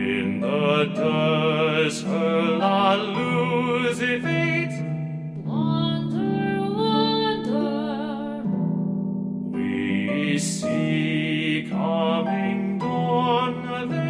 In the desert, la luz fades. Wander, wander. We see coming dawn.